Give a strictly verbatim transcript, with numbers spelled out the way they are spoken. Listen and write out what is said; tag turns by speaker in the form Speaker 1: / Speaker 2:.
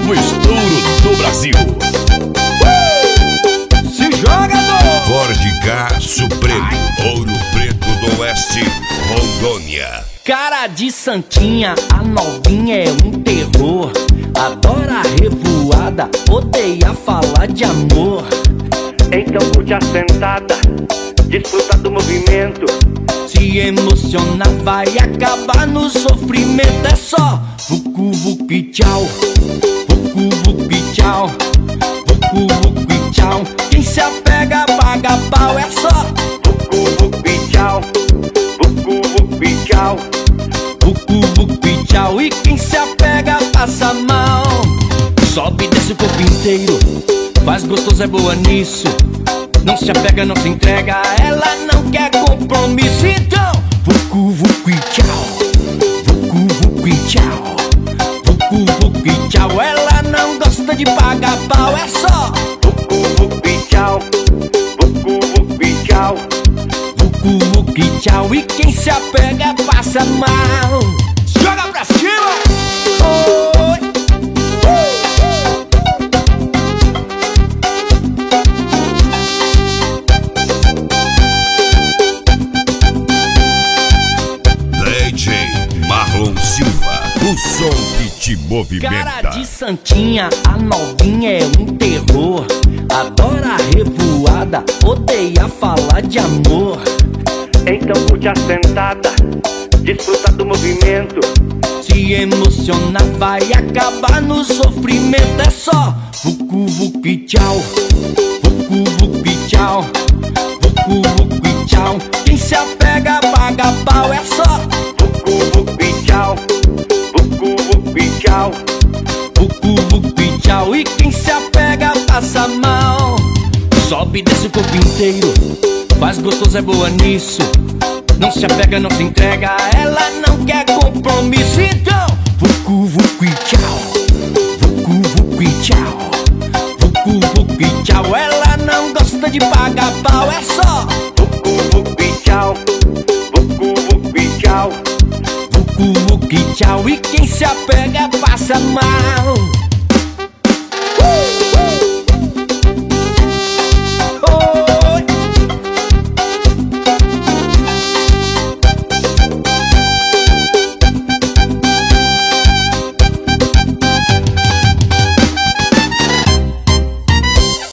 Speaker 1: novo estouro do Brasil.
Speaker 2: Uh! Se joga, no
Speaker 1: Ford K Supremo, Ouro Preto do Oeste, Rondônia.
Speaker 2: Cara de santinha, a novinha é um terror. Adora revoada, odeia falar de amor.
Speaker 3: Então curte a sentada, desfruta do movimento.
Speaker 2: Se emocionar vai acabar no sofrimento. É só vucu vucu e tchau, vucu vucu e tchau, vucu vucu e tchau. Quem se apega paga pau. É só
Speaker 3: vucu vucu e tchau, vucu vucu e tchau,
Speaker 2: vucu vucu e tchau. E quem se apega passa mal. Sobe e desce o corpo inteiro, faz gostoso, é boa nisso. Não se apega, não se entrega, ela não quer compromisso. Então, vucu vucu e tchau, vucu vucu e tchau, vucu vucu e tchau. Ela não gosta de pagar pau. É só
Speaker 3: vucu vucu e tchau, vucu vucu e tchau,
Speaker 2: vucu vucu e tchau. E quem se apega passa mal. Joga pra cima! Oi!
Speaker 1: D J Marlon Silva, o som que te movimenta.
Speaker 2: Cara de santinha, a novinha é um terror. Adora revoada, odeia falar de amor.
Speaker 3: então curte a sentada, desfruta do movimento.
Speaker 2: Se emocionar vai acabar no sofrimento. É só vucu vucu e tchau, vucu vucu e tchau, vucu vucu e tchau. Quem se apega paga pau. É só
Speaker 3: vucu vucu e tchau, vucu vucu e tchau,
Speaker 2: vucu vucu e tchau. E quem se apega passa mal. Sobe e desce o corpo inteiro, faz gostoso, é boa nisso. Não se apega, não se entrega, ela não quer compromisso. Então, vucu vucu e tchau, vucu vucu e tchau, vucu vucu e tchau. Ela não gosta de pagar pau. É só
Speaker 3: vucu vucu e tchau, vucu vucu e tchau,
Speaker 2: vucu vucu e tchau. E quem se apega passa mal.